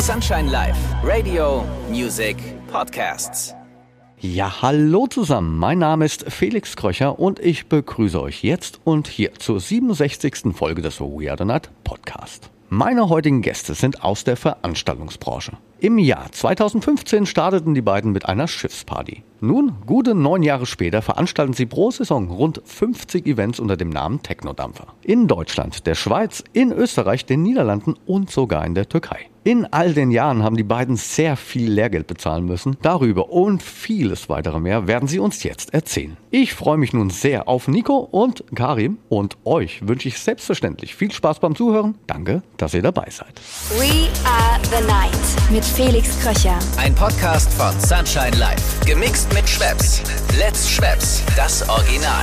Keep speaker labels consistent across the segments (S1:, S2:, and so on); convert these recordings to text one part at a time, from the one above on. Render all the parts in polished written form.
S1: Sunshine Live, Radio, Music, Podcasts.
S2: Ja, hallo zusammen, mein Name ist Felix Kröcher und ich begrüße euch jetzt und hier zur 67. Folge des We Are The Night Podcast. Meine heutigen Gäste sind aus der Veranstaltungsbranche. Im Jahr 2015 starteten die beiden mit einer Schiffsparty. Nun, gute 9 Jahre später, veranstalten sie pro Saison rund 50 Events unter dem Namen Technodampfer. In Deutschland, der Schweiz, in Österreich, den Niederlanden und sogar in der Türkei. In all den Jahren haben die beiden sehr viel Lehrgeld bezahlen müssen. Darüber und vieles weitere mehr werden sie uns jetzt erzählen. Ich freue mich nun sehr auf Nico und Karim und euch wünsche ich selbstverständlich viel Spaß beim Zuhören. Danke, dass ihr dabei seid.
S3: We Are The Night mit Felix Kröcher.
S1: Ein Podcast von Sunshine Live. Gemixt mit Schweppes. Let's Schweppes, das Original.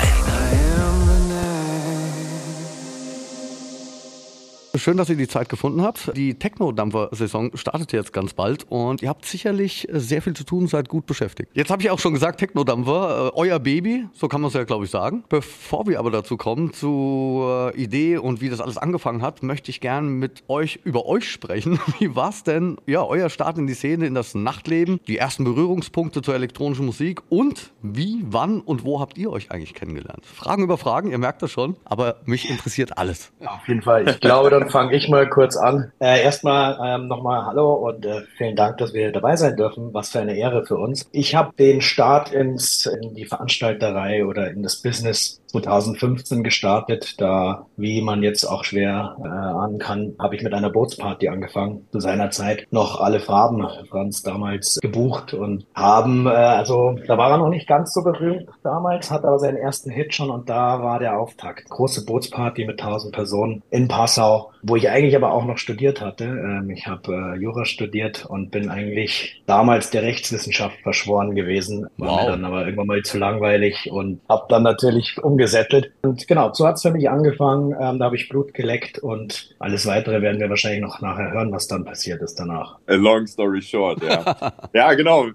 S2: Schön, dass ihr die Zeit gefunden habt. Die Technodampfer-Saison startet jetzt ganz bald und ihr habt sicherlich sehr viel zu tun, seid gut beschäftigt. Jetzt habe ich auch schon gesagt, Technodampfer, euer Baby, so kann man es ja, glaube ich, sagen. Bevor wir aber dazu kommen, zur Idee und wie das alles angefangen hat, möchte ich gern mit euch über euch sprechen. Wie war es denn, ja, euer Start in die Szene, in das Nachtleben, die ersten Berührungspunkte zur elektronischen Musik und wie, wann und wo habt ihr euch eigentlich kennengelernt? Fragen über Fragen, ihr merkt das schon, aber mich interessiert alles.
S4: Auf jeden Fall. Ich glaube, dann fange ich mal kurz an. Erstmal nochmal Hallo und vielen Dank, dass wir dabei sein dürfen. Was für eine Ehre für uns. Ich habe den Start in die Veranstalterei oder in das Business 2015 gestartet. Da, wie man jetzt auch schwer ahnen kann, habe ich mit einer Bootsparty angefangen. Zu seiner Zeit noch alle Farben, Franz, damals gebucht und haben, also da war er noch nicht ganz so berühmt damals, hat aber seinen ersten Hit schon und da war der Auftakt. Große Bootsparty mit 1000 Personen in Passau, wo ich eigentlich aber auch noch studiert hatte. Ich habe Jura studiert und bin eigentlich damals der Rechtswissenschaft verschworen gewesen. War mir dann aber irgendwann mal zu langweilig und habe dann natürlich umgesettelt. Und genau, so hat's für mich angefangen. Da habe ich Blut geleckt und alles Weitere werden wir wahrscheinlich noch nachher hören, was dann passiert ist danach.
S5: A long story short, ja. Ja, genau.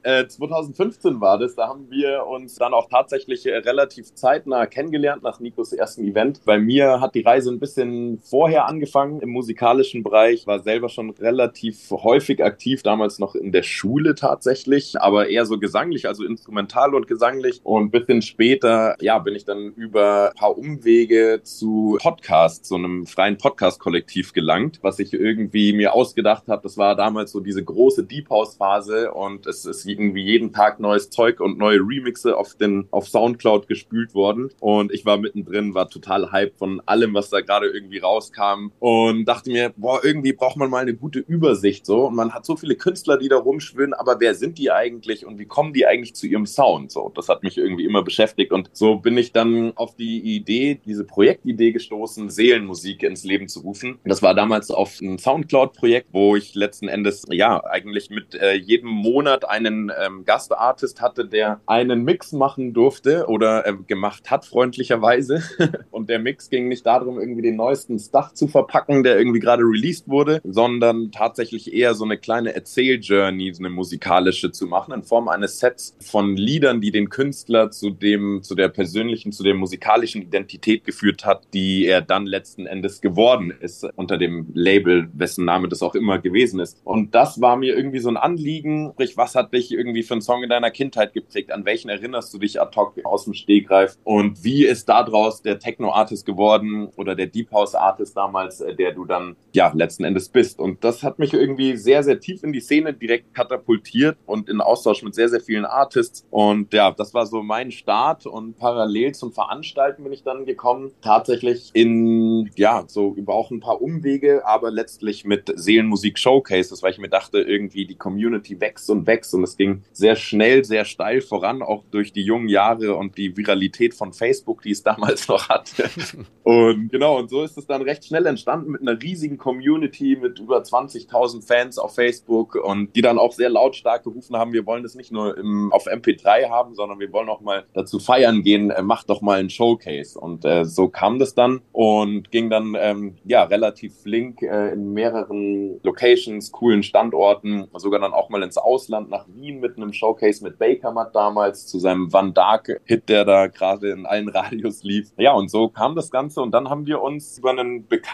S5: 2015 war das. Da haben wir uns dann auch tatsächlich relativ zeitnah kennengelernt nach Nikos ersten Event. Bei mir hat die Reise ein bisschen vorher angefangen im musikalischen Bereich. War selber schon relativ häufig aktiv, damals noch in der Schule tatsächlich, aber eher so gesanglich, also instrumental und gesanglich. Und ein bisschen später, ja, bin ich dann über ein paar Umwege zu Podcasts, so einem freien Podcast-Kollektiv gelangt, was ich irgendwie mir ausgedacht habe. Das war damals so diese große Deep House-Phase und es ist irgendwie jeden Tag neues Zeug und neue Remixe auf Soundcloud gespült worden. Und ich war mittendrin, war total hyped von allem, was da gerade irgendwie rauskam und dachte mir, boah, irgendwie braucht man mal eine gute Übersicht so. Und man hat so viele Künstler, die da rumschwirren, aber wer sind die eigentlich und wie kommen die eigentlich zu ihrem Sound? So, das hat mich irgendwie immer beschäftigt und so bin ich dann auf diese Projektidee gestoßen, Seelenmusik ins Leben zu rufen. Das war damals auf ein Soundcloud-Projekt, wo ich letzten Endes, ja, eigentlich mit jedem Monat einen Gastartist hatte, der einen Mix machen durfte oder gemacht hat, freundlicherweise. Und der Mix ging nicht darum, irgendwie den neuesten Stuff zu verpacken, der irgendwie gerade released wurde, sondern tatsächlich eher so eine kleine Erzähl-Journey, so eine musikalische zu machen, in Form eines Sets von Liedern, die den Künstler zu der musikalischen Identität geführt hat, die er dann letzten Endes geworden ist, unter dem Label, wessen Name das auch immer gewesen ist. Und das war mir irgendwie so ein Anliegen, sprich, was hat dich irgendwie für einen Song in deiner Kindheit geprägt? An welchen erinnerst du dich ad hoc aus dem Stegreif? Und wie ist daraus der Techno-Artist geworden oder der Deep House-Artist damals, der du dann, ja, letzten Endes bist? Und das hat mich irgendwie sehr, sehr tief in die Szene direkt katapultiert und in Austausch mit sehr, sehr vielen Artists. Und ja, das war so mein Start und parallel zum Veranstalten bin ich dann gekommen. Tatsächlich so über auch ein paar Umwege, aber letztlich mit Seelenmusik Showcases, weil ich mir dachte, irgendwie die Community wächst und wächst und es ging sehr schnell, sehr steil voran, auch durch die jungen Jahre und die Viralität von Facebook, die es damals noch hatte. Und genau, und so ist es dann recht schnell entstanden mit einer riesigen Community, mit über 20.000 Fans auf Facebook und die dann auch sehr lautstark gerufen haben, wir wollen das nicht nur auf MP3 haben, sondern wir wollen auch mal dazu feiern gehen, macht doch mal ein Showcase. Und so kam das dann und ging dann relativ flink in mehreren Locations, coolen Standorten, sogar dann auch mal ins Ausland, nach Wien mit einem Showcase mit Bakermat damals, zu seinem Van Dark-Hit, der da gerade in allen Radios lief. Ja, und so kam das Ganze und dann haben wir uns über einen Bekannten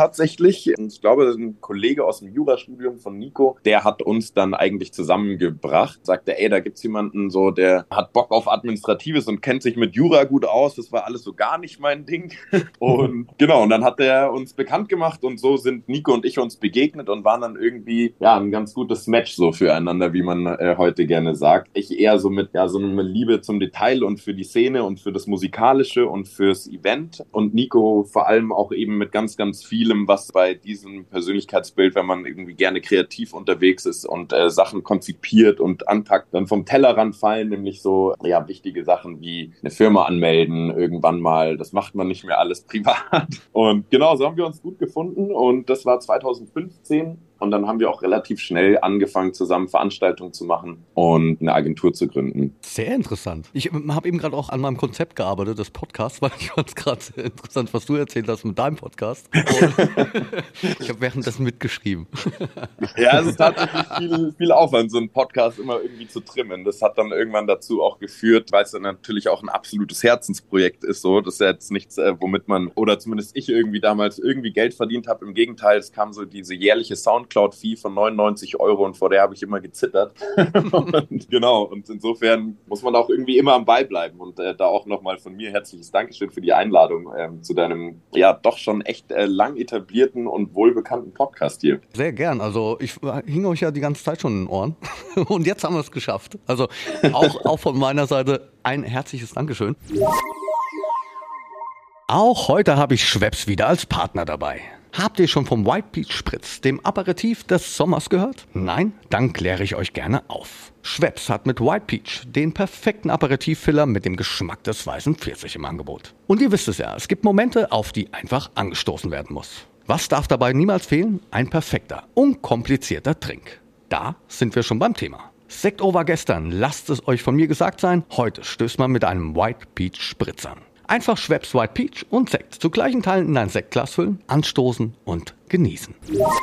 S5: tatsächlich. Ich glaube, ein Kollege aus dem Jurastudium von Nico, der hat uns dann eigentlich zusammengebracht. Sagte, ey, da gibt's jemanden so, der hat Bock auf Administratives und kennt sich mit Jura gut aus. Das war alles so gar nicht mein Ding. Und genau, und dann hat er uns bekannt gemacht und so sind Nico und ich uns begegnet und waren dann irgendwie, ja, ein ganz gutes Match so füreinander, wie man heute gerne sagt. Ich eher so mit, ja, so eine Liebe zum Detail und für die Szene und für das Musikalische und fürs Event und Nico vor allem auch eben mit ganz, ganz vielem, was bei diesem Persönlichkeitsbild, wenn man irgendwie gerne kreativ unterwegs ist und Sachen konzipiert und anpackt, dann vom Tellerrand fallen, nämlich so, ja, wichtige Sachen wie eine Firma anmelden irgendwann mal. Das macht man nicht mehr alles privat. Und genau, so haben wir uns gut gefunden und das war 2015. Und dann haben wir auch relativ schnell angefangen, zusammen Veranstaltungen zu machen und eine Agentur zu gründen.
S2: Sehr interessant. Ich habe eben gerade auch an meinem Konzept gearbeitet, des Podcasts, weil ich fand es gerade sehr interessant, was du erzählt hast mit deinem Podcast. Ich habe währenddessen mitgeschrieben.
S5: Ja, es ist tatsächlich viel Aufwand, so einen Podcast immer irgendwie zu trimmen. Das hat dann irgendwann dazu auch geführt, weil es dann natürlich auch ein absolutes Herzensprojekt ist. So, das ist ja jetzt nichts, womit man, oder zumindest ich irgendwie damals irgendwie Geld verdient habe. Im Gegenteil, es kam so diese jährliche Soundcloud-Fee von 99 € und vor der habe ich immer gezittert. Und genau, und insofern muss man auch irgendwie immer am Ball bleiben. Und da auch nochmal von mir herzliches Dankeschön für die Einladung zu deinem, ja, doch schon echt lang etablierten und wohlbekannten Podcast hier.
S2: Sehr gern. Also ich hing euch ja die ganze Zeit schon in den Ohren und jetzt haben wir es geschafft. Also auch von meiner Seite ein herzliches Dankeschön. Auch heute habe ich Schweppes wieder als Partner dabei. Habt ihr schon vom White Peach Spritz, dem Aperitif des Sommers, gehört? Nein? Dann kläre ich euch gerne auf. Schweppes hat mit White Peach den perfekten Aperitivfiller mit dem Geschmack des weißen Pfirsich im Angebot. Und ihr wisst es ja, es gibt Momente, auf die einfach angestoßen werden muss. Was darf dabei niemals fehlen? Ein perfekter, unkomplizierter Trink. Da sind wir schon beim Thema. Sekt over gestern, lasst es euch von mir gesagt sein, heute stößt man mit einem White Peach Spritz an. Einfach Schweppes White Peach und Sekt zu gleichen Teilen in ein Sektglas füllen, anstoßen und genießen.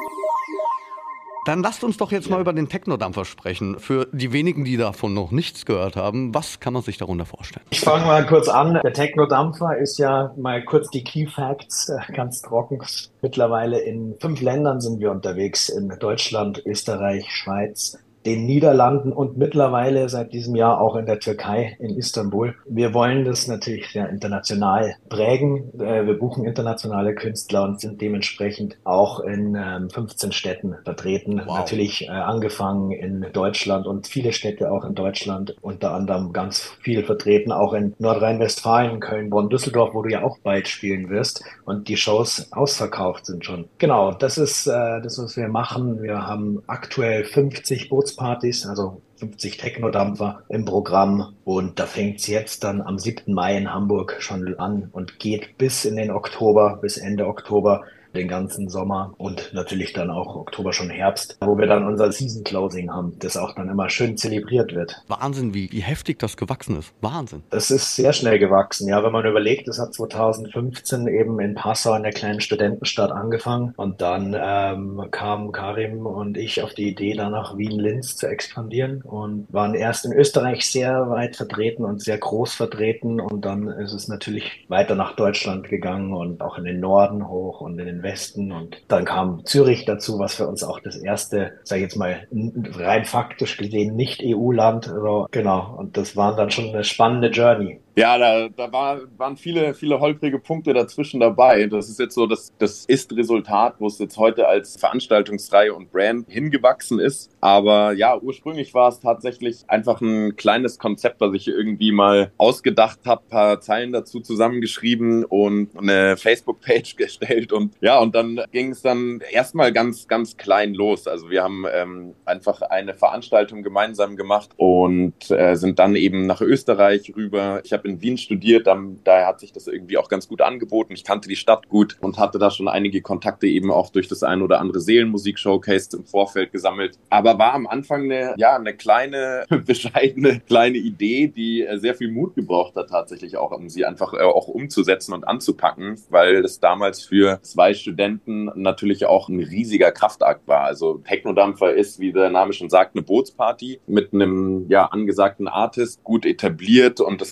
S2: Dann lasst uns doch jetzt mal über den Technodampfer sprechen. Für die wenigen, die davon noch nichts gehört haben, was kann man sich darunter vorstellen?
S4: Ich fange mal kurz an. Der Technodampfer ist ja mal kurz die Key Facts, ganz trocken. Mittlerweile in 5 Ländern sind wir unterwegs. In Deutschland, Österreich, Schweiz, den Niederlanden und mittlerweile seit diesem Jahr auch in der Türkei, in Istanbul. Wir wollen das natürlich sehr international prägen. Wir buchen internationale Künstler und sind dementsprechend auch in 15 Städten vertreten.
S2: Wow.
S4: Natürlich angefangen in Deutschland und viele Städte auch in Deutschland, unter anderem ganz viel vertreten, auch in Nordrhein-Westfalen, Köln, Bonn, Düsseldorf, wo du ja auch bald spielen wirst und die Shows ausverkauft sind schon. Genau, das ist das, was wir machen. Wir haben aktuell 50 Bootspartys, also 50 Technodampfer im Programm und da fängt es jetzt dann am 7. Mai in Hamburg schon an und geht bis in den Oktober, bis Ende Oktober, den ganzen Sommer und natürlich dann auch Oktober, schon Herbst, wo wir dann unser Season Closing haben, das auch dann immer schön zelebriert wird.
S2: Wahnsinn, wie heftig das gewachsen ist. Wahnsinn.
S4: Es ist sehr schnell gewachsen, ja, wenn man überlegt, es hat 2015 eben in Passau, in der kleinen Studentenstadt, angefangen und dann kamen Karim und ich auf die Idee, dann nach Wien-Linz zu expandieren und waren erst in Österreich sehr weit vertreten und sehr groß vertreten und dann ist es natürlich weiter nach Deutschland gegangen und auch in den Norden hoch und in den Westen und dann kam Zürich dazu, was für uns auch das erste, sag ich jetzt mal, rein faktisch gesehen nicht EU-Land, also, genau, und das war dann schon eine spannende Journey.
S5: Ja, da waren viele holprige Punkte dazwischen dabei. Das ist jetzt so das Ist-Resultat, wo es jetzt heute als Veranstaltungsreihe und Brand hingewachsen ist. Aber ja, ursprünglich war es tatsächlich einfach ein kleines Konzept, was ich irgendwie mal ausgedacht habe, ein paar Zeilen dazu zusammengeschrieben und eine Facebook-Page gestellt. Und ja, und dann ging es dann erstmal ganz, ganz klein los. Also wir haben einfach eine Veranstaltung gemeinsam gemacht und sind dann eben nach Österreich rüber. Ich habe in Wien studiert, daher hat sich das irgendwie auch ganz gut angeboten. Ich kannte die Stadt gut und hatte da schon einige Kontakte eben auch durch das ein oder andere Seelenmusik-Showcase im Vorfeld gesammelt. Aber war am Anfang eine kleine, bescheidene kleine Idee, die sehr viel Mut gebraucht hat tatsächlich auch, um sie einfach auch umzusetzen und anzupacken, weil es damals für 2 Studenten natürlich auch ein riesiger Kraftakt war. Also Technodampfer ist, wie der Name schon sagt, eine Bootsparty mit einem angesagten Artist, gut etabliert und das Ganze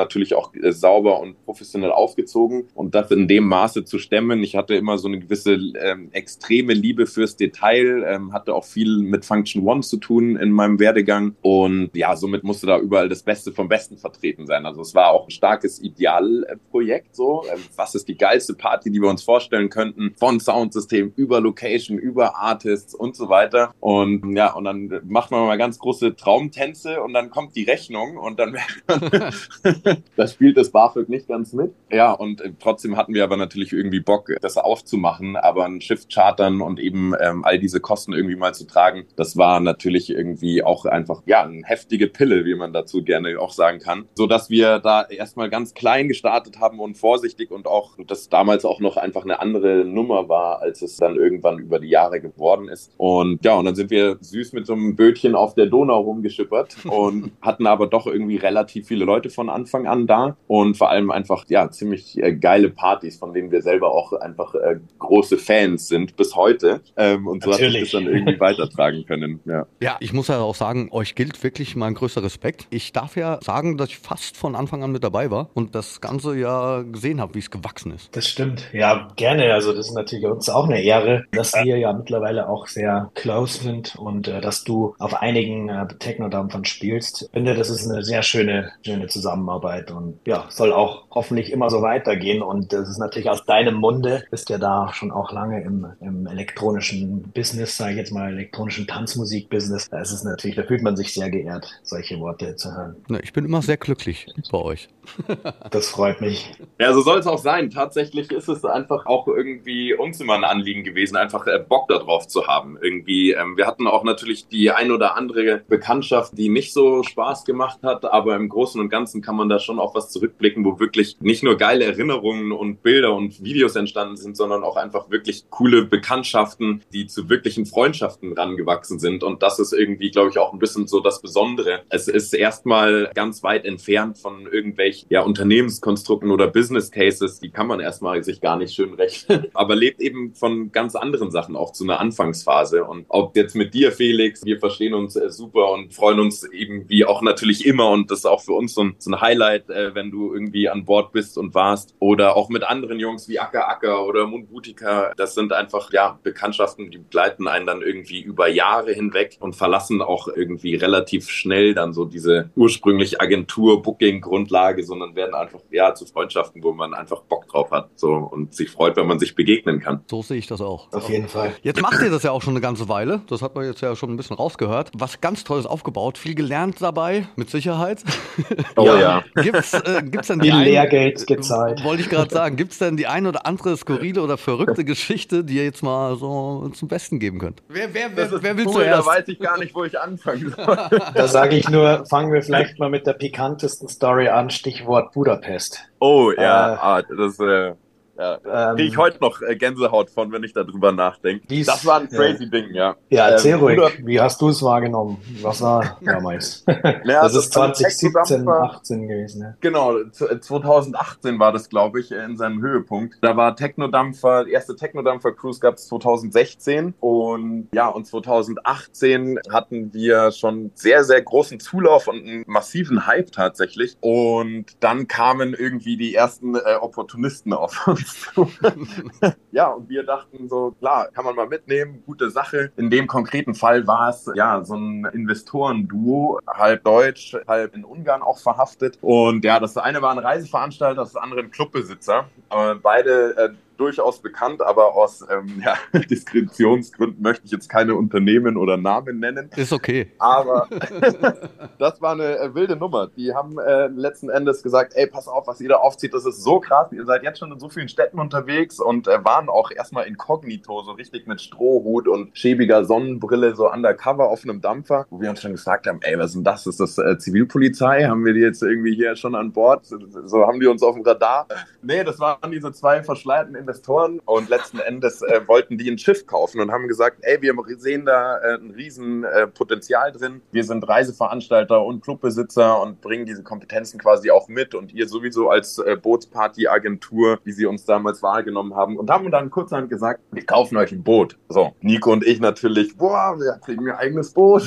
S5: natürlich auch sauber und professionell aufgezogen und das in dem Maße zu stemmen. Ich hatte immer so eine gewisse extreme Liebe fürs Detail, hatte auch viel mit Function One zu tun in meinem Werdegang und ja, somit musste da überall das Beste vom Besten vertreten sein. Also es war auch ein starkes Idealprojekt so. Was ist die geilste Party, die wir uns vorstellen könnten? Von Soundsystem über Location, über Artists und so weiter. Und ja, und dann macht man mal ganz große Traumtänze und dann kommt die Rechnung und dann merkt man, da spielt das BAföG nicht ganz mit. Ja, und trotzdem hatten wir aber natürlich irgendwie Bock, das aufzumachen, aber ein Schiff chartern und eben all diese Kosten irgendwie mal zu tragen, das war natürlich irgendwie auch einfach, ja, eine heftige Pille, wie man dazu gerne auch sagen kann, so dass wir da erstmal ganz klein gestartet haben und vorsichtig und auch das damals auch noch einfach eine andere Nummer war, als es dann irgendwann über die Jahre geworden ist. Und ja, und dann sind wir süß mit so einem Bötchen auf der Donau rumgeschippert und hatten aber doch irgendwie relativ viele Leute von Anfang an da und vor allem einfach, ja, ziemlich geile Partys, von denen wir selber auch einfach große Fans sind bis heute. Und so hat sich das dann irgendwie weitertragen können. Ja.
S2: Ja, ich muss ja auch sagen, euch gilt wirklich mein größter Respekt. Ich darf ja sagen, dass ich fast von Anfang an mit dabei war und das Ganze ja gesehen habe, wie es gewachsen ist.
S4: Das stimmt. Ja, gerne. Also das ist natürlich uns auch eine Ehre, dass wir ja mittlerweile auch sehr close sind und dass du auf einigen Techno-Dampfern spielst. Ich finde, das ist eine sehr schöne Zusammenarbeit und ja, soll auch hoffentlich immer so weitergehen. Und das ist natürlich aus deinem Munde, bist ja da schon auch lange im elektronischen Business, sage ich jetzt mal, elektronischen Tanzmusik-Business. Da ist es natürlich, da fühlt man sich sehr geehrt, solche Worte zu hören.
S2: Ne, ich bin immer sehr glücklich bei euch.
S4: Das freut mich.
S5: Ja, so soll es auch sein. Tatsächlich ist es einfach auch irgendwie uns immer ein Anliegen gewesen, einfach Bock darauf zu haben. Irgendwie, wir hatten auch natürlich die ein oder andere Bekanntschaft, die nicht so Spaß gemacht hat, aber im Großen und Ganzen kann man da schon auf was zurückblicken, wo wirklich nicht nur geile Erinnerungen und Bilder und Videos entstanden sind, sondern auch einfach wirklich coole Bekanntschaften, die zu wirklichen Freundschaften rangewachsen sind. Und das ist irgendwie, glaube ich, auch ein bisschen so das Besondere. Es ist erstmal ganz weit entfernt von irgendwelchen Unternehmenskonstrukten oder Business Cases, die kann man erstmal sich gar nicht schön rechnen, aber lebt eben von ganz anderen Sachen auch zu einer Anfangsphase. Und ob jetzt mit dir, Felix, wir verstehen uns super und freuen uns eben wie auch natürlich immer und das ist auch für uns so ein Highlight, wenn du irgendwie an Bord bist und warst oder auch mit anderen Jungs wie Acker Acker oder Mundbutika. Das sind einfach, ja, Bekanntschaften, die begleiten einen dann irgendwie über Jahre hinweg und verlassen auch irgendwie relativ schnell dann so diese ursprünglich Agentur-Booking-Grundlage, sondern werden einfach, ja, zu Freundschaften, wo man einfach Bock drauf hat, so und sich freut, wenn man sich begegnen kann.
S2: So sehe ich das auch.
S4: Auf jeden Fall.
S2: Jetzt macht ihr das ja auch schon eine ganze Weile. Das hat man jetzt ja schon ein bisschen rausgehört. Was ganz Tolles aufgebaut. Viel gelernt dabei, mit Sicherheit.
S5: Oh ja.
S2: Gibt's denn
S4: Viel Lehrgeld gezahlt.
S2: Wollte ich gerade sagen. Gibt's denn die ein oder andere skurrile oder verrückte Geschichte, die ihr jetzt mal so zum Besten geben könnt? Wer will zuerst?
S5: Da weiß ich gar nicht, wo ich anfangen soll.
S4: Da sage ich nur, fangen wir vielleicht mal mit der pikantesten Story an, Stichwort Budapest.
S5: Oh ja, das kriege ich heute noch Gänsehaut von, wenn ich darüber nachdenke. Das war ein crazy Ding, ja.
S4: Ja, erzähl ruhig. Wie hast du es wahrgenommen? Was war damals? Das ist 2017, 18 gewesen. Ja.
S5: Genau, 2018 war das, glaube ich, in seinem Höhepunkt. Da war Technodampfer, die erste Technodampfer-Cruise gab es 2016 und ja, und 2018 hatten wir schon sehr, sehr großen Zulauf und einen massiven Hype tatsächlich und dann kamen irgendwie die ersten Opportunisten auf uns zu. Ja, und wir dachten so, klar, kann man mal mitnehmen, gute Sache. In dem konkreten Fall war es ja so ein Investorenduo, halb deutsch, halb in Ungarn auch verhaftet. Und ja, das eine war ein Reiseveranstalter, das andere ein Clubbesitzer. Beide durchaus bekannt, aber aus Diskretionsgründen möchte ich jetzt keine Unternehmen oder Namen nennen.
S2: Ist okay.
S5: Aber das war eine wilde Nummer. Die haben letzten Endes gesagt, ey, pass auf, was ihr da aufzieht, das ist so krass. Ihr seid jetzt schon in so vielen Städten unterwegs und waren auch erstmal inkognito, so richtig mit Strohhut und schäbiger Sonnenbrille, so undercover auf einem Dampfer, wo wir uns schon gesagt haben, ey, was ist denn das? Ist das Zivilpolizei? Haben wir die jetzt irgendwie hier schon an Bord? So haben die uns auf dem Radar? Nee, das waren diese zwei verschleierten Investoren und letzten Endes wollten die ein Schiff kaufen und haben gesagt, ey, wir sehen da ein riesen Potenzial drin. Wir sind Reiseveranstalter und Clubbesitzer und bringen diese Kompetenzen quasi auch mit und ihr sowieso als Bootsparty-Agentur, wie sie uns damals wahrgenommen haben und haben dann kurzerhand gesagt, wir kaufen euch ein Boot. So, Nico und ich natürlich, boah, wir kriegen ein eigenes Boot.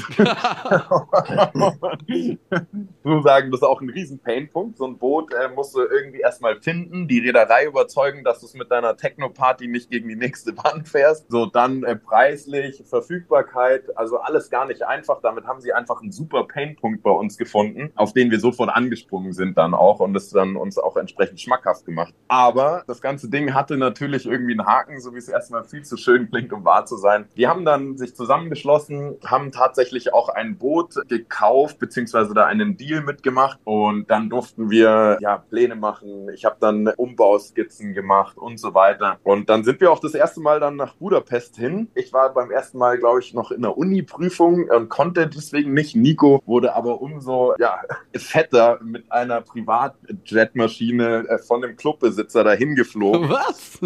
S5: So sagen, das ist auch ein riesen Painpunkt. So ein Boot musst du irgendwie erstmal finden, die Reederei überzeugen, dass du es mit deiner Techno-Party nicht gegen die nächste Wand fährst. So, dann preislich, Verfügbarkeit, also alles gar nicht einfach. Damit haben sie einfach einen super Painpunkt bei uns gefunden, auf den wir sofort angesprungen sind dann auch und das dann uns auch entsprechend schmackhaft gemacht. Aber das ganze Ding hatte natürlich irgendwie einen Haken, so wie es erstmal viel zu schön klingt, um wahr zu sein. Die haben dann sich zusammengeschlossen, haben tatsächlich auch ein Boot gekauft, beziehungsweise da einen Deal mitgemacht und dann durften wir Pläne machen. Ich habe dann Umbauskizzen gemacht und so weiter. Und dann sind wir auch das erste Mal dann nach Budapest hin. Ich war beim ersten Mal, glaube ich, noch in der Uni-Prüfung und konnte deswegen nicht. Nico wurde aber umso fetter mit einer Privatjetmaschine von dem Clubbesitzer dahin geflogen.
S2: Was?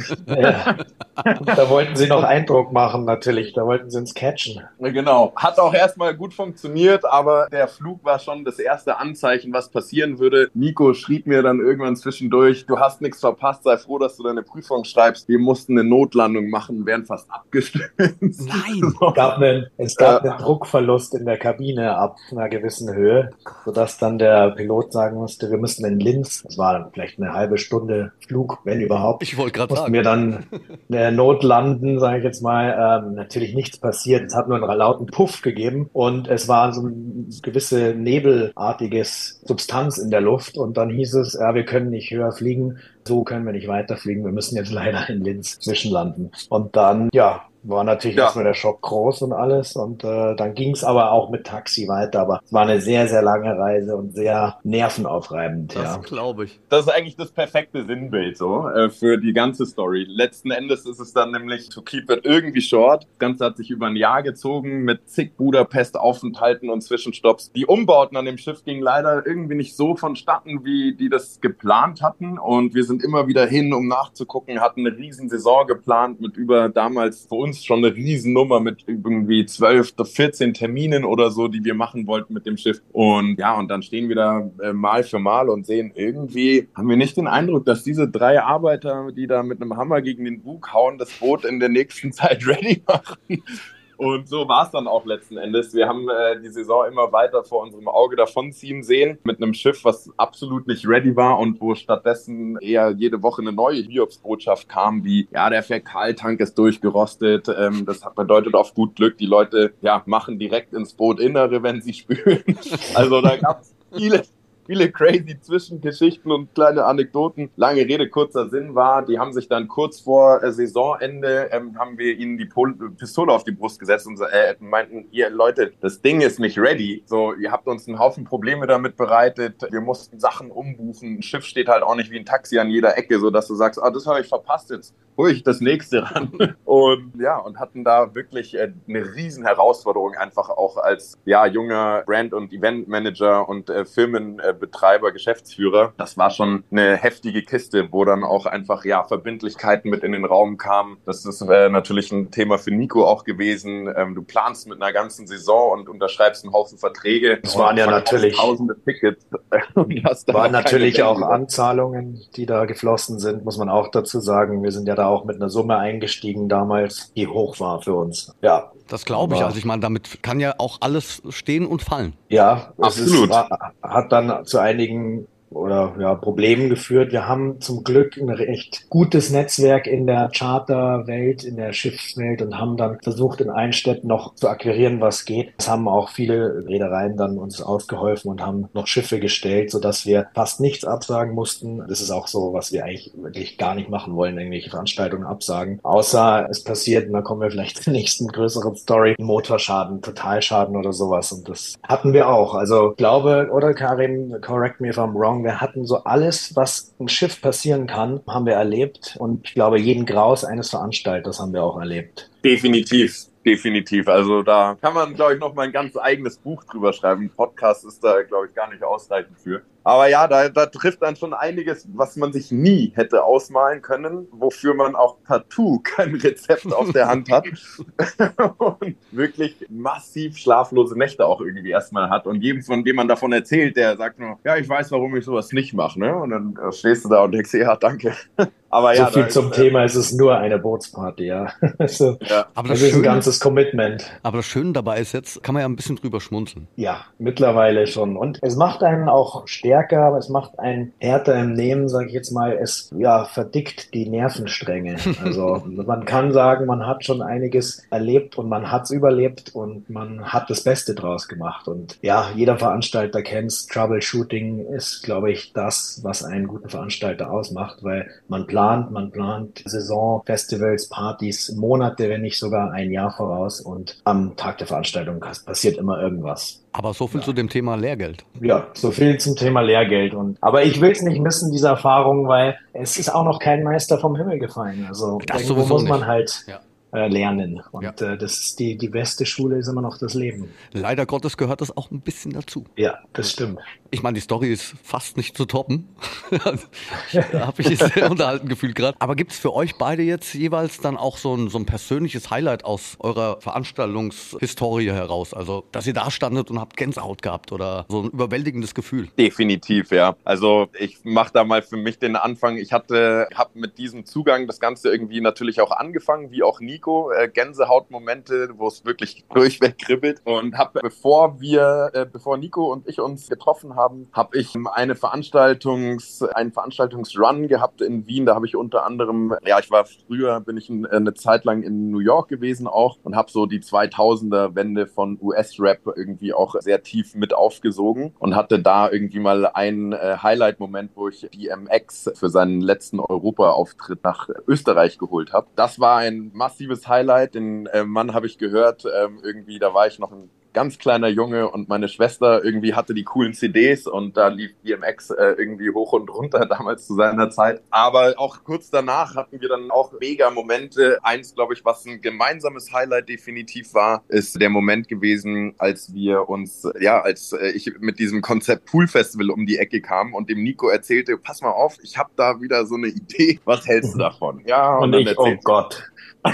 S4: Da wollten sie noch Eindruck machen, natürlich. Da wollten sie uns catchen.
S5: Genau. Hat auch erstmal gut funktioniert, aber der Flug war schon das erste Anzeichen, was passieren würde. Nico schrieb mir dann irgendwann zwischendurch, du hast nichts verpasst, sei froh, dass du deine Prüfung schreibst. Wir mussten eine Notlandung machen, wären fast abgestürzt.
S2: Nein!
S5: So.
S4: Es gab einen Druckverlust in der Kabine ab einer gewissen Höhe, sodass dann der Pilot sagen musste, wir müssen in Linz, das war vielleicht eine halbe Stunde Flug, wenn überhaupt,
S2: Ich wollte gerade
S4: mussten
S2: sagen.
S4: wir dann notlanden, sage ich jetzt mal. Natürlich nichts passiert, es hat nur einen lauten Puff gegeben und es war so eine gewisse nebelartiges Substanz in der Luft und dann hieß es, wir können nicht höher fliegen, so können wir nicht weiterfliegen, wir müssen jetzt leider in Linz zwischenlanden. Und dann, war natürlich erstmal der Schock groß und alles und dann ging es aber auch mit Taxi weiter, aber es war eine sehr, sehr lange Reise und sehr nervenaufreibend.
S2: Das glaube ich.
S5: Das ist eigentlich das perfekte Sinnbild so für die ganze Story. Letzten Endes ist es dann nämlich, to keep it irgendwie short, das Ganze hat sich über ein Jahr gezogen mit zig Budapest-Aufenthalten und Zwischenstopps. Die Umbauten an dem Schiff gingen leider irgendwie nicht so vonstatten, wie die das geplant hatten und wir sind immer wieder hin, um nachzugucken, hatten eine riesen Saison geplant mit über damals für uns schon eine Riesennummer mit irgendwie 12, 14 Terminen oder so, die wir machen wollten mit dem Schiff. Und und dann stehen wir da Mal für Mal und sehen, irgendwie haben wir nicht den Eindruck, dass diese 3 Arbeiter, die da mit einem Hammer gegen den Bug hauen, das Boot in der nächsten Zeit ready machen. Und so war es dann auch letzten Endes. Wir haben die Saison immer weiter vor unserem Auge davonziehen sehen mit einem Schiff, was absolut nicht ready war und wo stattdessen eher jede Woche eine neue Hiobsbotschaft kam, wie, der Fäkaltank ist durchgerostet. Das bedeutet auf gut Glück, die Leute machen direkt ins Boot Innere, wenn sie spülen. Also da gab es viele crazy Zwischengeschichten und kleine Anekdoten. Lange Rede, kurzer Sinn war, die haben sich dann kurz vor Saisonende, haben wir ihnen die Pistole auf die Brust gesetzt und meinten, ihr Leute, das Ding ist nicht ready. So, ihr habt uns einen Haufen Probleme damit bereitet. Wir mussten Sachen umbuchen. Ein Schiff steht halt auch nicht wie ein Taxi an jeder Ecke, so dass du sagst, das habe ich verpasst, jetzt hole ich das nächste ran. Und hatten da wirklich eine riesen Herausforderung einfach auch als junger Brand- und Eventmanager und Firmenbetreiber, Geschäftsführer. Das war schon eine heftige Kiste, wo dann auch einfach Verbindlichkeiten mit in den Raum kamen. Das ist natürlich ein Thema für Nico auch gewesen. Du planst mit einer ganzen Saison und unterschreibst einen Haufen Verträge.
S4: Es waren natürlich
S5: tausende Tickets.
S4: Waren natürlich auch Anzahlungen, die da geflossen sind, muss man auch dazu sagen. Wir sind ja da auch mit einer Summe eingestiegen damals, die hoch war für uns. Ja.
S2: Das glaube ich. Also ich meine, damit kann ja auch alles stehen und fallen.
S4: Ja,
S5: absolut.
S4: Hat dann zu einigen Problemen geführt. Wir haben zum Glück ein recht gutes Netzwerk in der Charterwelt, in der Schiffswelt und haben dann versucht, in Einstetten noch zu akquirieren, was geht. Es haben auch viele Reedereien dann uns ausgeholfen und haben noch Schiffe gestellt, sodass wir fast nichts absagen mussten. Das ist auch so, was wir eigentlich wirklich gar nicht machen wollen, irgendwelche Veranstaltungen absagen. Außer es passiert, und da kommen wir vielleicht zur nächsten größeren Story, Motorschaden, Totalschaden oder sowas. Und das hatten wir auch. Also ich glaube, oder Karim, correct me if I'm wrong, wir hatten so alles, was im Schiff passieren kann, haben wir erlebt. Und ich glaube, jeden Graus eines Veranstalters haben wir auch erlebt.
S5: Definitiv. Also da kann man, glaube ich, noch mal ein ganz eigenes Buch drüber schreiben. Ein Podcast ist da, glaube ich, gar nicht ausreichend für. Aber ja, da trifft dann schon einiges, was man sich nie hätte ausmalen können, wofür man auch partout kein Rezept auf der Hand hat und wirklich massiv schlaflose Nächte auch irgendwie erstmal hat. Und jedem, von dem man davon erzählt, der sagt nur, ja, ich weiß, warum ich sowas nicht mache. Ne? Und dann stehst du da und denkst, ja, danke. Aber
S4: So
S5: ja,
S4: viel zum Thema, es ist nur eine Bootsparty, ja. Also,
S5: ja.
S2: Aber
S4: das
S2: das
S4: ist ein
S2: Schöne,
S4: ganzes Commitment.
S2: aber das Schöne dabei ist jetzt, kann man ja ein bisschen drüber schmunzeln.
S4: Ja, mittlerweile schon. Und es macht einen auch stärker, aber es macht einen härter im Nehmen, sage ich jetzt mal. Es ja, verdickt die Nervenstränge. Also man kann sagen, man hat schon einiges erlebt und man hat es überlebt und man hat das Beste draus gemacht. Und ja, jeder Veranstalter kennt's. Troubleshooting ist, glaube ich, das, was einen guten Veranstalter ausmacht, weil man plant Saison, Festivals, Partys, Monate, wenn nicht sogar ein Jahr voraus und am Tag der Veranstaltung passiert immer irgendwas.
S2: Aber so viel zu dem Thema Lehrgeld.
S4: Ja, so viel zum Thema Lehrgeld. Aber ich will es nicht missen, diese Erfahrung, weil es ist auch noch kein Meister vom Himmel gefallen. Also
S2: Das
S4: irgendwo
S2: sowieso
S4: muss man
S2: nicht.
S4: halt
S2: Ja.
S4: lernen. Und
S2: Ja.
S4: das ist die beste Schule ist immer noch das Leben.
S2: Leider Gottes gehört das auch ein bisschen dazu.
S4: Ja, das stimmt.
S2: Ich meine, die Story ist fast nicht zu toppen. Da habe ich es sehr unterhalten gefühlt gerade. Aber gibt es für euch beide jetzt jeweils dann auch so ein persönliches Highlight aus eurer Veranstaltungshistorie heraus? Also, dass ihr da standet und habt Gänsehaut gehabt oder so ein überwältigendes Gefühl?
S5: Definitiv, ja. Also ich mache da mal für mich den Anfang. Ich habe mit diesem Zugang das Ganze irgendwie natürlich auch angefangen, wie auch Nico. Gänsehautmomente, wo es wirklich durchweg kribbelt. Und habe, bevor Nico und ich uns getroffen haben, habe ich einen Veranstaltungsrun gehabt in Wien. Da habe ich unter anderem, bin ich eine Zeit lang in New York gewesen auch und habe so die 2000er-Wende von US-Rap irgendwie auch sehr tief mit aufgesogen und hatte da irgendwie mal einen Highlight-Moment, wo ich DMX für seinen letzten Europa-Auftritt nach Österreich geholt habe. Das war ein massives Highlight. Den Mann habe ich gehört, irgendwie, da war ich noch ein ganz kleiner Junge und meine Schwester irgendwie hatte die coolen CDs und da lief DMX irgendwie hoch und runter damals zu seiner Zeit. Aber auch kurz danach hatten wir dann auch mega Momente. Eins, glaube ich, was ein gemeinsames Highlight definitiv war, ist der Moment gewesen, als ich mit diesem Konzept Pool Festival um die Ecke kam und dem Nico erzählte, pass mal auf, ich habe da wieder so eine Idee, was hältst du davon? Ja,
S4: Und
S5: dann
S4: ich, oh
S5: erzählte
S4: Gott.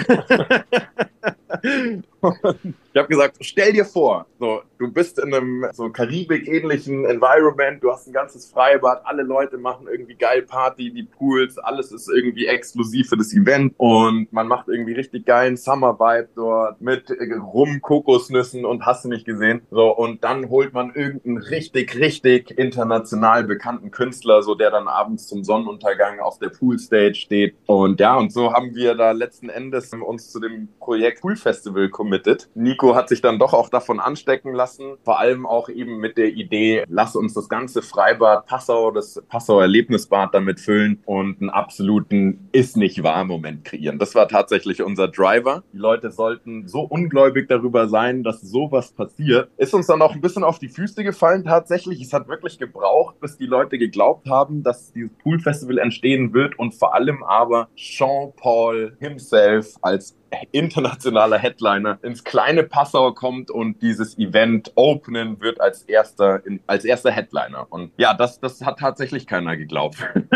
S5: Ich habe gesagt, stell dir vor, so, du bist in einem so Karibik-ähnlichen Environment, du hast ein ganzes Freibad, alle Leute machen irgendwie geil Party, die Pools, alles ist irgendwie exklusiv für das Event und man macht irgendwie richtig geilen Summer-Vibe dort mit Rum, Kokosnüssen und hast du nicht gesehen. So, und dann holt man irgendeinen richtig, richtig international bekannten Künstler, so der dann abends zum Sonnenuntergang auf der Poolstage steht. Und ja, und so haben wir da letzten Endes uns zu dem Projekt Pool Festival committed. Nico hat sich dann doch auch davon anstecken lassen, vor allem auch eben mit der Idee, lass uns das ganze Freibad Passau, das Passauer Erlebnisbad damit füllen und einen absoluten Ist-nicht-wahr-Moment kreieren. Das war tatsächlich unser Driver. Die Leute sollten so ungläubig darüber sein, dass sowas passiert. Ist uns dann auch ein bisschen auf die Füße gefallen tatsächlich. Es hat wirklich gebraucht, bis die Leute geglaubt haben, dass dieses Pool Festival entstehen wird und vor allem aber Sean Paul himself als internationaler Headliner ins kleine Passau kommt und dieses Event openen wird als erster Headliner. Und ja, das hat tatsächlich keiner geglaubt.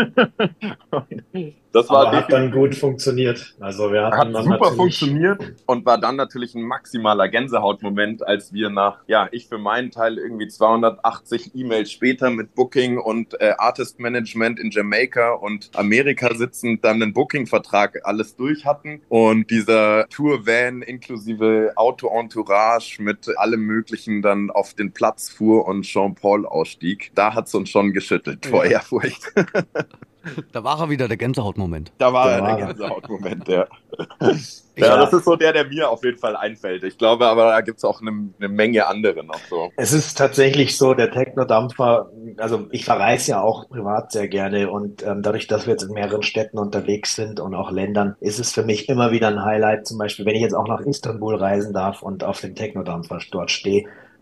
S5: Das war
S4: Aber hat dann gut funktioniert. Also wir hatten
S5: hat
S4: dann
S5: super
S4: natürlich
S5: funktioniert und war dann natürlich ein maximaler Gänsehautmoment, als wir ich für meinen Teil irgendwie 280 E-Mails später mit Booking und Artist Management in Jamaika und Amerika sitzend dann einen Booking-Vertrag alles durch hatten und dieser Tour-Van inklusive Auto-Entourage mit allem Möglichen dann auf den Platz fuhr und Jean-Paul ausstieg. Da hat es uns schon geschüttelt vor Ehrfurcht.
S2: Da war er wieder, der Gänsehautmoment.
S5: Da war
S4: Da war
S5: der
S4: er.
S5: Gänsehautmoment, ja.
S4: Ja.
S5: Das ist so der mir auf jeden Fall einfällt. Ich glaube aber, da gibt es auch eine Menge andere noch so.
S4: Es ist tatsächlich so, der Techno-Dampfer, also ich verreise ja auch privat sehr gerne und dadurch, dass wir jetzt in mehreren Städten unterwegs sind und auch Ländern, ist es für mich immer wieder ein Highlight, zum Beispiel, wenn ich jetzt auch nach Istanbul reisen darf und auf dem Techno-Dampfer dort stehe,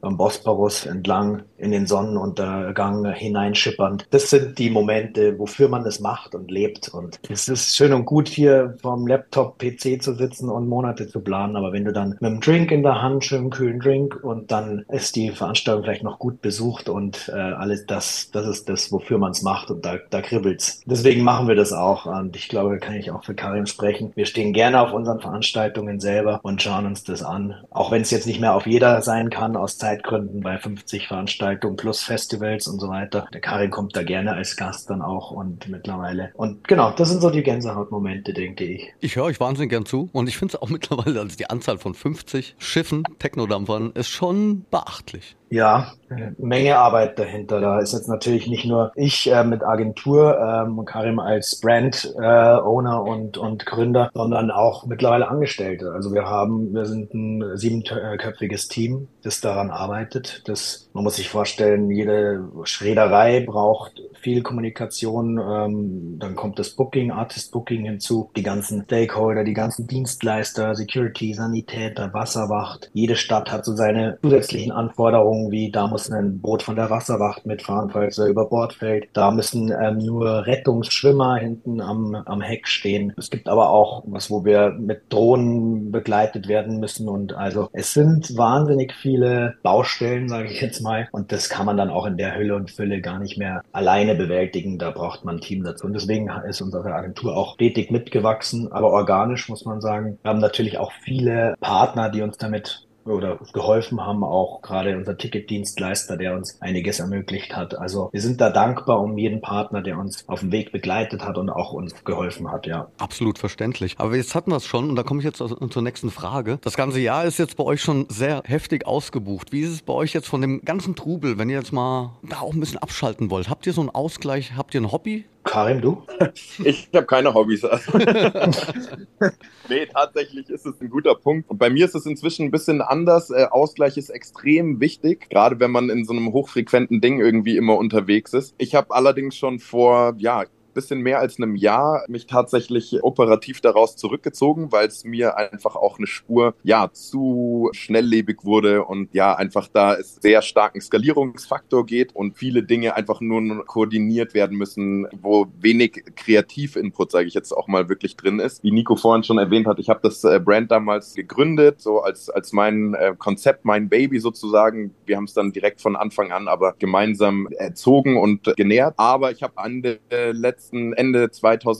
S4: am Bosporus entlang in den Sonnenuntergang hineinschippernd. Das sind die Momente, wofür man es macht und lebt. Und es ist schön und gut, hier vom Laptop, PC zu sitzen und Monate zu planen. Aber wenn du dann mit einem Drink in der Hand, schönen kühlen Drink, und dann ist die Veranstaltung vielleicht noch gut besucht und alles das ist das, wofür man es macht. Und da kribbelt's. Deswegen machen wir das auch. Und ich glaube, da kann ich auch für Karim sprechen. Wir stehen gerne auf unseren Veranstaltungen selber und schauen uns das an. Auch wenn es jetzt nicht mehr auf jeder sein kann, aus Zeitgründen bei 50 Veranstaltungen plus Festivals und so weiter. Der Karim kommt da gerne als Gast dann auch und mittlerweile. Und genau, das sind so die Gänsehautmomente, denke ich.
S2: Ich höre euch wahnsinnig gern zu und ich finde es auch mittlerweile, also die Anzahl von 50 Schiffen, Technodampfern, ist schon beachtlich.
S4: Ja, Menge Arbeit dahinter. Da ist jetzt natürlich nicht nur ich mit Agentur und Karim als Brand Owner und Gründer, sondern auch mittlerweile Angestellte. Also wir sind ein 7-köpfiges Team, das daran arbeitet. Man muss sich vorstellen, jede Reederei braucht viel Kommunikation. Dann kommt das Booking, Artist Booking hinzu, die ganzen Stakeholder, die ganzen Dienstleister, Security, Sanitäter, Wasserwacht. Jede Stadt hat so seine zusätzlichen Anforderungen, wie da muss ein Boot von der Wasserwacht mitfahren, falls er über Bord fällt. Da müssen nur Rettungsschwimmer hinten am Heck stehen. Es gibt aber auch was, wo wir mit Drohnen begleitet werden müssen. Und also es sind wahnsinnig viele Baustellen, sage ich jetzt mal. Und das kann man dann auch in der Hülle und Fülle gar nicht mehr alleine bewältigen. Da braucht man ein Team dazu. Und deswegen ist unsere Agentur auch stetig mitgewachsen, aber organisch, muss man sagen. Wir haben natürlich auch viele Partner, die uns damit oder geholfen haben, auch gerade unser Ticketdienstleister, der uns einiges ermöglicht hat. Also wir sind da dankbar um jeden Partner, der uns auf dem Weg begleitet hat und auch uns geholfen hat, ja.
S2: Absolut verständlich. Aber jetzt hatten wir es schon und da komme ich jetzt zur nächsten Frage. Das ganze Jahr ist jetzt bei euch schon sehr heftig ausgebucht. Wie ist es bei euch jetzt von dem ganzen Trubel, wenn ihr jetzt mal da auch ein bisschen abschalten wollt? Habt ihr so einen Ausgleich? Habt ihr ein Hobby?
S4: Karim, du?
S5: Ich habe keine Hobbys. Nee, tatsächlich ist es ein guter Punkt. Und bei mir ist es inzwischen ein bisschen anders. Ausgleich ist extrem wichtig, gerade wenn man in so einem hochfrequenten Ding irgendwie immer unterwegs ist. Ich habe allerdings schon vor, bisschen mehr als einem Jahr mich tatsächlich operativ daraus zurückgezogen, weil es mir einfach auch eine Spur zu schnelllebig wurde und einfach da es sehr starken Skalierungsfaktor geht und viele Dinge einfach nur koordiniert werden müssen, wo wenig Kreativinput, sage ich jetzt auch mal, wirklich drin ist. Wie Nico vorhin schon erwähnt hat, ich habe das Brand damals gegründet, so als mein Konzept, mein Baby sozusagen. Wir haben es dann direkt von Anfang an aber gemeinsam erzogen und genährt. Aber ich habe Ende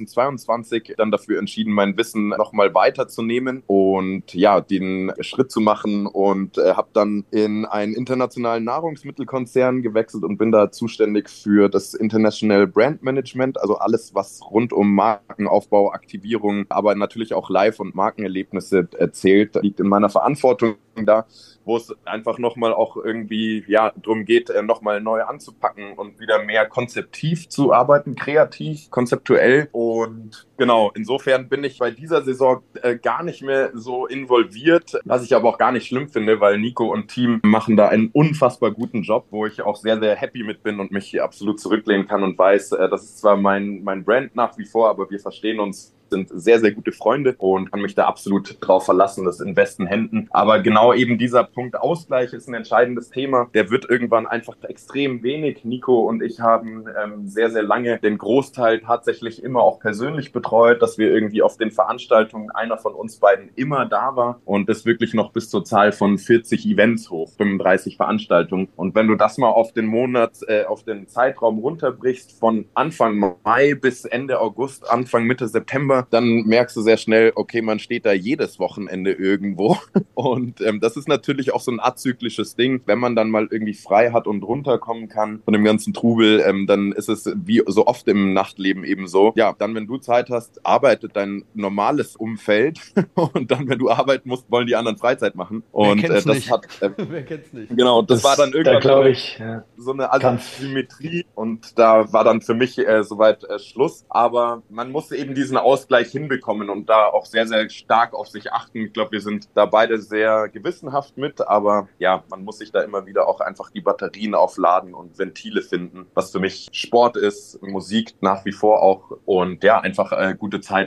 S5: 2022 dann dafür entschieden, mein Wissen nochmal weiterzunehmen und den Schritt zu machen und habe dann in einen internationalen Nahrungsmittelkonzern gewechselt und bin da zuständig für das International Brand Management, also alles, was rund um Markenaufbau, Aktivierung, aber natürlich auch Live- und Markenerlebnisse erzählt, liegt in meiner Verantwortung da, wo es einfach nochmal auch irgendwie darum geht, nochmal neu anzupacken und wieder mehr konzeptiv zu arbeiten, kreativ, konzeptuell. Und genau, insofern bin ich bei dieser Saison gar nicht mehr so involviert, was ich aber auch gar nicht schlimm finde, weil Nico und Team machen da einen unfassbar guten Job, wo ich auch sehr, sehr happy mit bin und mich hier absolut zurücklehnen kann und weiß, das ist zwar mein Brand nach wie vor, aber wir verstehen uns, sind sehr, sehr gute Freunde und kann mich da absolut drauf verlassen, das ist in besten Händen. Aber genau eben dieser Punkt Ausgleich ist ein entscheidendes Thema. Der wird irgendwann einfach extrem wenig. Nico und ich haben sehr, sehr lange den Großteil tatsächlich immer auch persönlich betreut, dass wir irgendwie auf den Veranstaltungen einer von uns beiden immer da war und das wirklich noch bis zur Zahl von 40 Events hoch, 35 Veranstaltungen. Und wenn du das mal auf den auf den Zeitraum runterbrichst, von Anfang Mai bis Ende August, Anfang Mitte September, dann merkst du sehr schnell, okay, man steht da jedes Wochenende irgendwo. Und das ist natürlich auch so ein azyklisches Ding. Wenn man dann mal irgendwie frei hat und runterkommen kann von dem ganzen Trubel, dann ist es wie so oft im Nachtleben eben so. Ja, dann, wenn du Zeit hast, arbeitet dein normales Umfeld. Und dann, wenn du arbeiten musst, wollen die anderen Freizeit machen. Und
S2: das
S5: nicht?
S2: Wer kennt's nicht?
S5: Genau, das war dann irgendwann,
S4: glaube ich,
S5: so eine Asymmetrie. Und da war dann für mich soweit Schluss. Aber man musste eben diesen Ausgleich hinbekommen und da auch sehr, sehr stark auf sich achten. Ich glaube, wir sind da beide sehr gewissenhaft mit, aber man muss sich da immer wieder auch einfach die Batterien aufladen und Ventile finden, was für mich Sport ist, Musik nach wie vor auch und einfach gute Zeit mit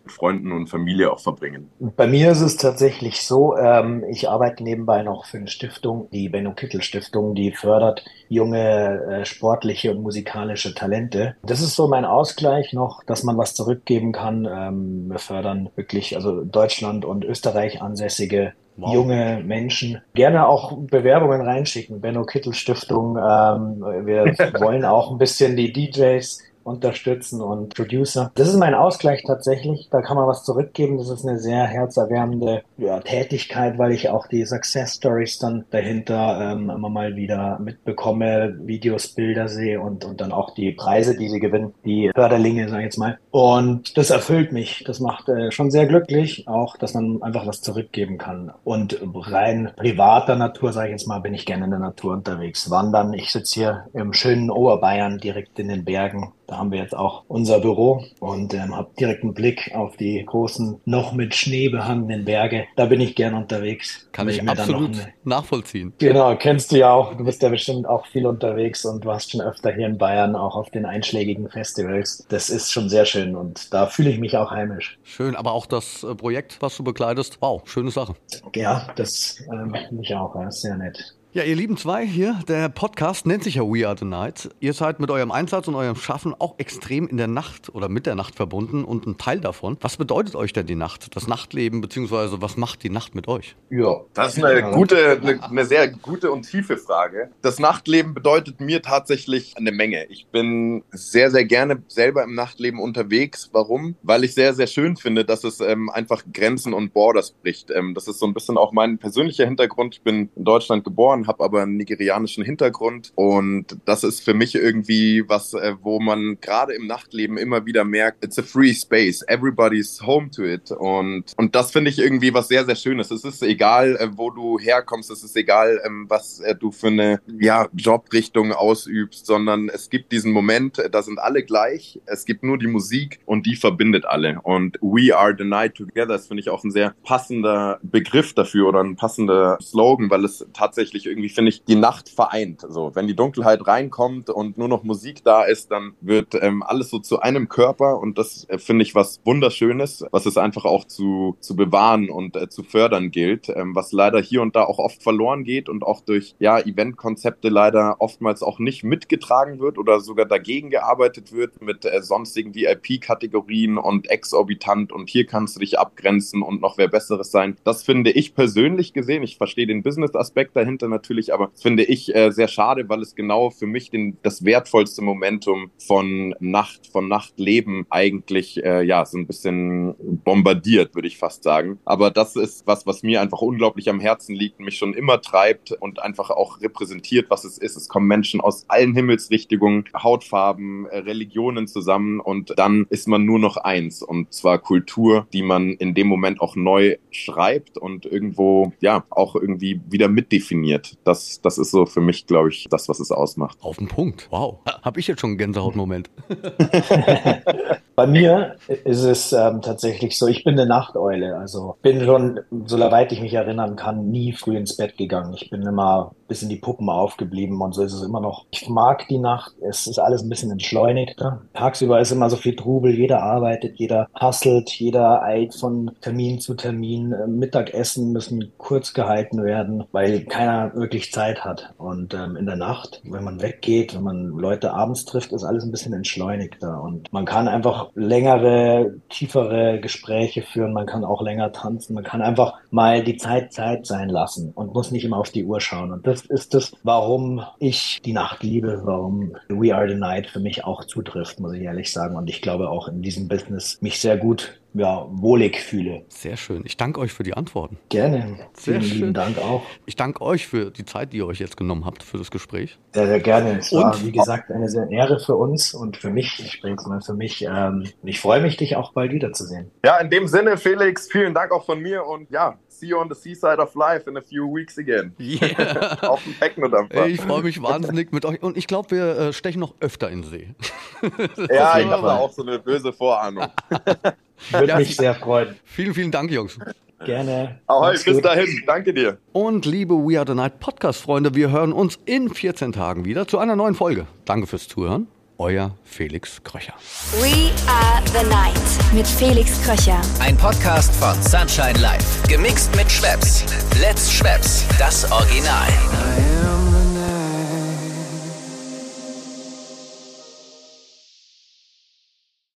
S5: mit Freunden und Familie auch verbringen?
S4: Bei mir ist es tatsächlich so, ich arbeite nebenbei noch für eine Stiftung, die Benno Kittel Stiftung, die fördert junge sportliche und musikalische Talente. Das ist so mein Ausgleich noch, dass man was zurückgeben kann. Wir fördern wirklich also Deutschland und Österreich ansässige junge Menschen. Gerne auch Bewerbungen reinschicken. Benno Kittel Stiftung. Wir wollen auch ein bisschen die DJs unterstützen und Producer. Das ist mein Ausgleich tatsächlich. Da kann man was zurückgeben. Das ist eine sehr herzerwärmende Tätigkeit, weil ich auch die Success Stories dann dahinter immer mal wieder mitbekomme, Videos, Bilder sehe und dann auch die Preise, die sie gewinnen, die Förderlinge, sage ich jetzt mal. Und das erfüllt mich. Das macht schon sehr glücklich, auch, dass man einfach was zurückgeben kann. Und rein privater Natur, sage ich jetzt mal, bin ich gerne in der Natur unterwegs. Wandern. Ich sitze hier im schönen Oberbayern, direkt in den Bergen. Da haben wir jetzt auch unser Büro und habe direkt einen Blick auf die großen, noch mit Schnee behangenen Berge. Da bin ich gern unterwegs.
S2: Kann ich absolut nachvollziehen.
S4: Genau, kennst du ja auch. Du bist ja bestimmt auch viel unterwegs und du warst schon öfter hier in Bayern, auch auf den einschlägigen Festivals. Das ist schon sehr schön und da fühle ich mich auch heimisch.
S2: Schön, aber auch das Projekt, was du bekleidest, wow, schöne Sache.
S4: Ja, das finde ich auch, ja, sehr nett.
S2: Ja, ihr lieben zwei hier, der Podcast nennt sich ja We Are The Night. Ihr seid mit eurem Einsatz und eurem Schaffen auch extrem in der Nacht oder mit der Nacht verbunden und ein Teil davon. Was bedeutet euch denn die Nacht, das Nachtleben, beziehungsweise was macht die Nacht mit euch?
S5: Ja, das ist eine sehr gute und tiefe Frage. Das Nachtleben bedeutet mir tatsächlich eine Menge. Ich bin sehr, sehr gerne selber im Nachtleben unterwegs. Warum? Weil ich sehr, sehr schön finde, dass es einfach Grenzen und Borders bricht. Das ist so ein bisschen auch mein persönlicher Hintergrund. Ich bin in Deutschland geboren, habe aber einen nigerianischen Hintergrund und das ist für mich irgendwie was, wo man gerade im Nachtleben immer wieder merkt, it's a free space, everybody's home to it und das finde ich irgendwie was sehr, sehr Schönes. Es ist egal, wo du herkommst, es ist egal, was du für eine Jobrichtung ausübst, sondern es gibt diesen Moment, da sind alle gleich, es gibt nur die Musik und die verbindet alle und We Are The Night Together, das finde ich auch ein sehr passender Begriff dafür oder ein passender Slogan, weil es tatsächlich irgendwie, finde ich, die Nacht vereint. Also, wenn die Dunkelheit reinkommt und nur noch Musik da ist, dann wird alles so zu einem Körper und das finde ich was Wunderschönes, was es einfach auch zu bewahren und zu fördern gilt, was leider hier und da auch oft verloren geht und auch durch Eventkonzepte leider oftmals auch nicht mitgetragen wird oder sogar dagegen gearbeitet wird mit sonstigen VIP-Kategorien und exorbitant und hier kannst du dich abgrenzen und noch wer Besseres sein. Das finde ich persönlich gesehen, ich verstehe den Business-Aspekt dahinter natürlich, aber finde ich sehr schade, weil es genau für mich das wertvollste Momentum von Nachtleben eigentlich so ein bisschen bombardiert, würde ich fast sagen. Aber das ist was mir einfach unglaublich am Herzen liegt, mich schon immer treibt und einfach auch repräsentiert, was es ist. Es kommen Menschen aus allen Himmelsrichtungen, Hautfarben, Religionen zusammen und dann ist man nur noch eins und zwar Kultur, die man in dem Moment auch neu schreibt und irgendwo auch irgendwie wieder mitdefiniert. Das ist so für mich, glaube ich, das, was es ausmacht.
S2: Auf den Punkt. Wow. Habe ich jetzt schon einen Gänsehautmoment.
S4: Bei mir ist es tatsächlich so, ich bin eine Nachteule. Also bin schon, soweit ich mich erinnern kann, nie früh ins Bett gegangen. Ich bin immer bis in die Puppen aufgeblieben und so ist es immer noch. Ich mag die Nacht. Es ist alles ein bisschen entschleunigter. Tagsüber ist immer so viel Trubel. Jeder arbeitet, jeder hustelt, jeder eilt von Termin zu Termin. Mittagessen müssen kurz gehalten werden, weil keiner wirklich Zeit hat. Und in der Nacht, wenn man weggeht, wenn man Leute abends trifft, ist alles ein bisschen entschleunigter und man kann einfach längere, tiefere Gespräche führen, man kann auch länger tanzen, man kann einfach mal die Zeit sein lassen und muss nicht immer auf die Uhr schauen. Und das ist es, warum ich die Nacht liebe, warum We Are The Night für mich auch zutrifft, muss ich ehrlich sagen. Und ich glaube auch in diesem Business mich sehr gut wohlig fühle.
S2: Sehr schön. Ich danke euch für die Antworten.
S4: Gerne.
S2: Sehr
S4: Vielen
S2: schön.
S4: lieben Dank auch.
S2: Ich danke euch für die Zeit, die ihr euch jetzt genommen habt für das Gespräch.
S4: Sehr, sehr gerne. Es war, wie gesagt, eine sehr Ehre für uns und für mich, ich spreche jetzt mal für mich. Ich freue mich, dich auch bald wiederzusehen.
S5: Ja, in dem Sinne, Felix, vielen Dank auch von mir und see you on the seaside of life in a few weeks again.
S2: Yeah.
S5: Auf dem Technodampfer.
S2: Ich freue mich wahnsinnig mit euch und ich glaube, wir stechen noch öfter in den See.
S5: Ja, ich habe da auch so eine böse Vorahnung.
S4: Würde mich sehr freuen.
S2: Vielen, vielen Dank, Jungs.
S4: Gerne.
S5: Ahoi, bis dahin. Danke dir.
S2: Und liebe We Are The Night Podcast-Freunde, wir hören uns in 14 Tagen wieder zu einer neuen Folge. Danke fürs Zuhören. euer Felix Kröcher.
S3: We are the night mit Felix Kröcher.
S1: Ein Podcast von Sunshine Live. Gemixt mit Schwepps. Let's Schwepps, das Original.